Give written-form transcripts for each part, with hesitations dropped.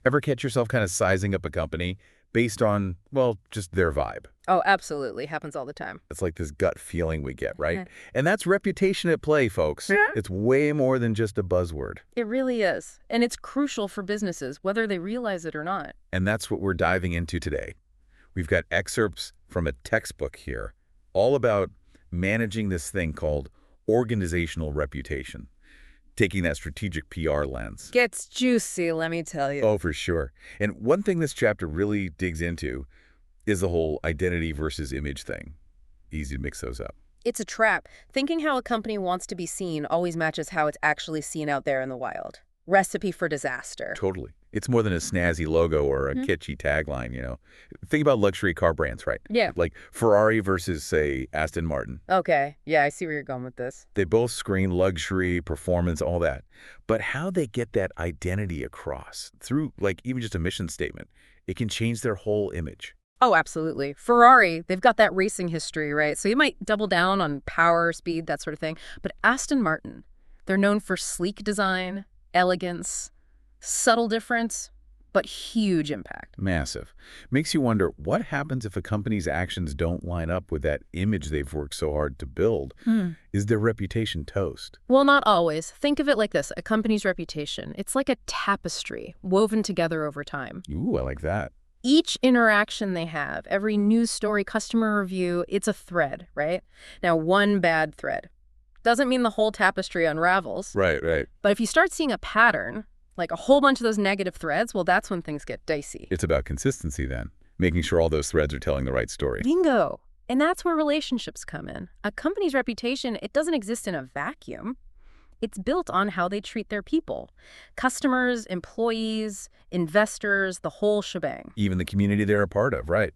Ever catch yourself kind of sizing up a company based on, well, just their vibe? Oh, absolutely. Happens all the time. It's like this gut feeling we get, right? And that's reputation at play, folks. Yeah. It's way more than just a buzzword. It really is. And it's crucial for businesses, whether they realize it or not. And that's what we're diving into today. We've got excerpts from a textbook here, all about managing this thing called organizational reputation, taking that strategic PR lens. Gets juicy, let me tell you. Oh, for sure. And one thing this chapter really digs into is the whole identity versus image thing. Easy to mix those up. It's a trap. Thinking how a company wants to be seen always matches how it's actually seen out there in the wild. Recipe for disaster. Totally. It's more than a snazzy logo or a kitschy tagline, you know. Think about luxury car brands, right? Yeah. Like Ferrari versus, say, Aston Martin. Okay. Yeah, I see where you're going with this. They both screen luxury, performance, all that. But how they get that identity across through, like, even just a mission statement, it can change their whole image. Oh, absolutely. Ferrari, they've got that racing history, right? So you might double down on power, speed, that sort of thing. But Aston Martin, they're known for sleek design, elegance, subtle difference, but huge impact. Massive. Makes you wonder, what happens if a company's actions don't line up with that image they've worked so hard to build? Is their reputation toast? Well, not always. Think of it like this. A company's reputation, it's like a tapestry woven together over time. Ooh, I like that. Each interaction they have, every news story, customer review, it's a thread, right? Now, one bad thread doesn't mean the whole tapestry unravels. Right, right. But if you start seeing a pattern, like a whole bunch of those negative threads, well, that's when things get dicey. It's about consistency then, making sure all those threads are telling the right story. Bingo. And that's where relationships come in. A company's reputation, it doesn't exist in a vacuum. It's built on how they treat their people. Customers, employees, investors, the whole shebang. Even the community they're a part of, right?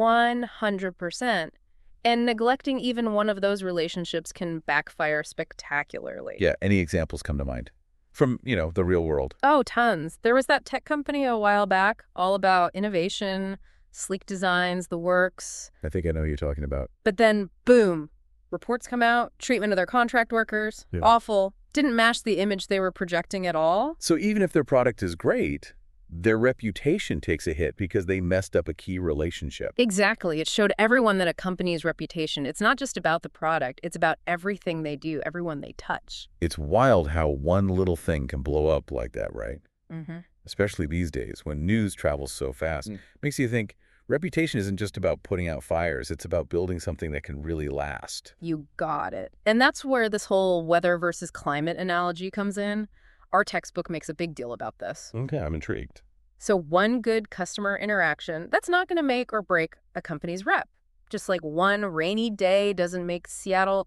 100%. And neglecting even one of those relationships can backfire spectacularly. Yeah, any examples come to mind? From, the real world. Oh, tons. There was that tech company a while back, all about innovation, sleek designs, the works. I think I know who you're talking about. But then, boom, reports come out, treatment of their contract workers, awful. Didn't match the image they were projecting at all. So even if their product is great, their reputation takes a hit because they messed up a key relationship. Exactly. It showed everyone that a company's reputation, it's not just about the product, it's about everything they do, everyone they touch. It's wild how one little thing can blow up like that, right? Especially these days when news travels so fast. Makes you think reputation isn't just about putting out fires. It's about building something that can really last. You got it. And that's where this whole weather versus climate analogy comes in. Our textbook makes a big deal about this. Okay, I'm intrigued. So one good customer interaction, that's not going to make or break a company's rep. Just like one rainy day doesn't make Seattle.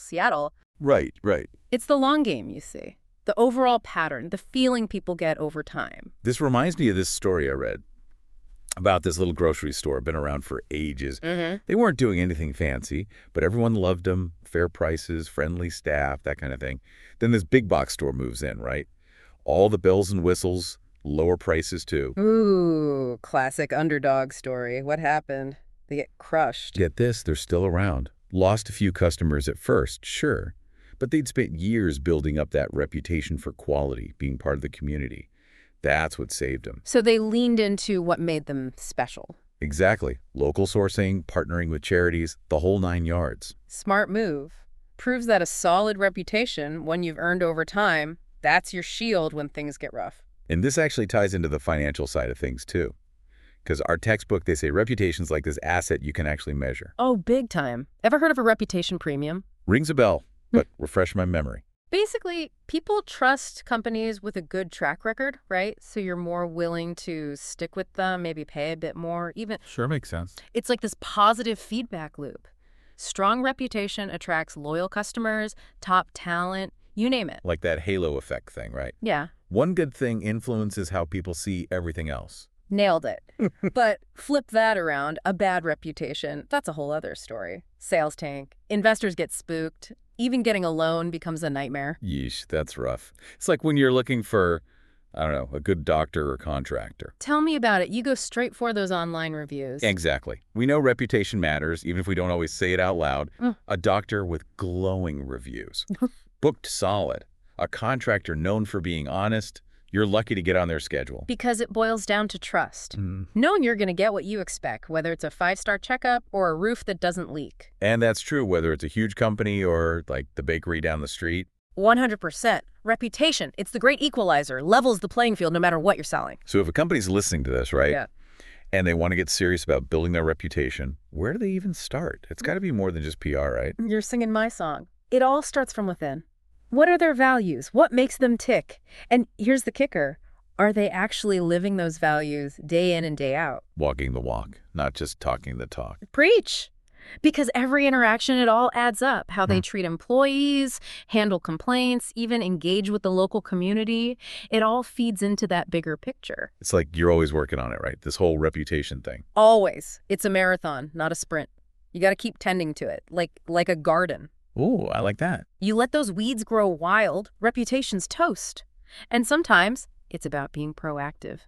Right, right. It's the long game, you see. The overall pattern, the feeling people get over time. This reminds me of this story I read about this little grocery store, been around for ages. They weren't doing anything fancy, but everyone loved them, fair prices, friendly staff, that kind of thing. Then this big box store moves in, right? All the bells and whistles, lower prices too. Ooh, classic underdog story. What happened? They get crushed. Get this, they're still around. Lost a few customers at first, sure, but they'd spent years building up that reputation for quality, being part of the community. That's what saved them. So they leaned into what made them special. Exactly. Local sourcing, partnering with charities, the whole 9 yards. Smart move. Proves that a solid reputation, one you've earned over time, that's your shield when things get rough. And this actually ties into the financial side of things, too. Because our textbook, they say reputation's like this asset you can actually measure. Oh, big time. Ever heard of a reputation premium? Rings a bell, but refresh my memory. Basically, people trust companies with a good track record, right? So you're more willing to stick with them, maybe pay a bit more, even. Sure makes sense. It's like this positive feedback loop. Strong reputation attracts loyal customers, top talent, you name it. Like that halo effect thing, right? Yeah. One good thing influences how people see everything else. Nailed it. But flip that around, a bad reputation, that's a whole other story. Sales tank, investors get spooked, even getting a loan becomes a nightmare. Yeesh, that's rough. It's like when you're looking for, a good doctor or contractor. Tell me about it. You go straight for those online reviews. Exactly. We know reputation matters, even if we don't always say it out loud. A doctor with glowing reviews. Booked solid. A contractor known for being honest. You're lucky to get on their schedule. Because it boils down to trust. Mm. Knowing you're going to get what you expect, whether it's a 5-star checkup or a roof that doesn't leak. And that's true whether it's a huge company or like the bakery down the street. 100%. Reputation, it's the great equalizer, levels the playing field no matter what you're selling. So if a company's listening to this, right? Yeah. And they want to get serious about building their reputation, where do they even start? It's got to be more than just PR, right? You're singing my song. It all starts from within. What are their values? What makes them tick? And here's the kicker. Are they actually living those values day in and day out? Walking the walk, not just talking the talk. Preach! Because every interaction, it all adds up. How they treat employees, handle complaints, even engage with the local community. It all feeds into that bigger picture. It's like you're always working on it, right? This whole reputation thing. Always. It's a marathon, not a sprint. You got to keep tending to it, like a garden. Ooh, I like that. You let those weeds grow wild, reputation's toast. And sometimes it's about being proactive,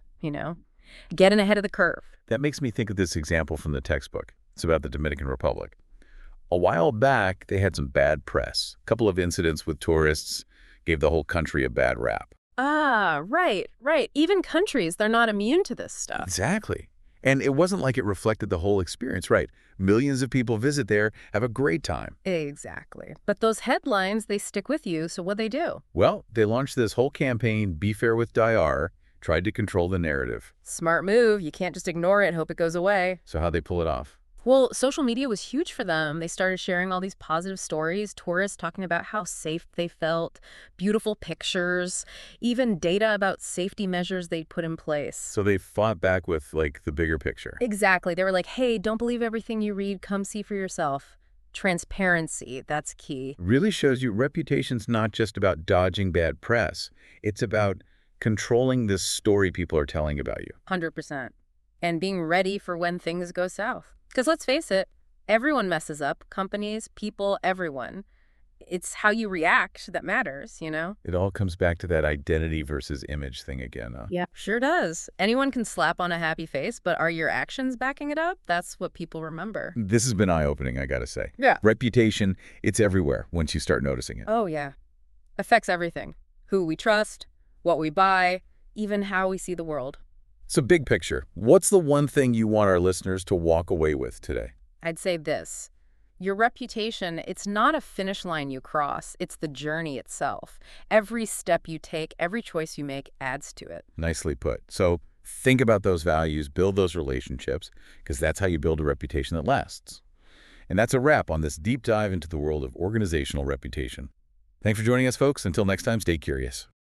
getting ahead of the curve. That makes me think of this example from the textbook. It's about the Dominican Republic. A while back, they had some bad press. A couple of incidents with tourists gave the whole country a bad rap. Ah, right. Even countries, they're not immune to this stuff. Exactly. And it wasn't like it reflected the whole experience, right? Millions of people visit there, have a great time. Exactly. But those headlines, they stick with you, so what they do? Well, they launched this whole campaign, Be Fair with Dayar, tried to control the narrative. Smart move. You can't just ignore it and hope it goes away. So how'd they pull it off? Well, social media was huge for them. They started sharing all these positive stories, tourists talking about how safe they felt, beautiful pictures, even data about safety measures they'd put in place. So they fought back with, like, the bigger picture. Exactly. They were like, hey, don't believe everything you read. Come see for yourself. Transparency, that's key. Really shows you reputation's not just about dodging bad press. It's about controlling this story people are telling about you. 100%. And being ready for when things go south. Because let's face it, everyone messes up. Companies, people, everyone. It's how you react that matters, It all comes back to that identity versus image thing again, huh? Yeah, sure does. Anyone can slap on a happy face, but are your actions backing it up? That's what people remember. This has been eye-opening, I gotta say. Yeah. Reputation, it's everywhere once you start noticing it. Oh, yeah. Affects everything. Who we trust, what we buy, even how we see the world. So big picture, what's the one thing you want our listeners to walk away with today? I'd say this. Your reputation, it's not a finish line you cross. It's the journey itself. Every step you take, every choice you make adds to it. Nicely put. So think about those values, build those relationships, because that's how you build a reputation that lasts. And that's a wrap on this deep dive into the world of organizational reputation. Thanks for joining us, folks. Until next time, stay curious.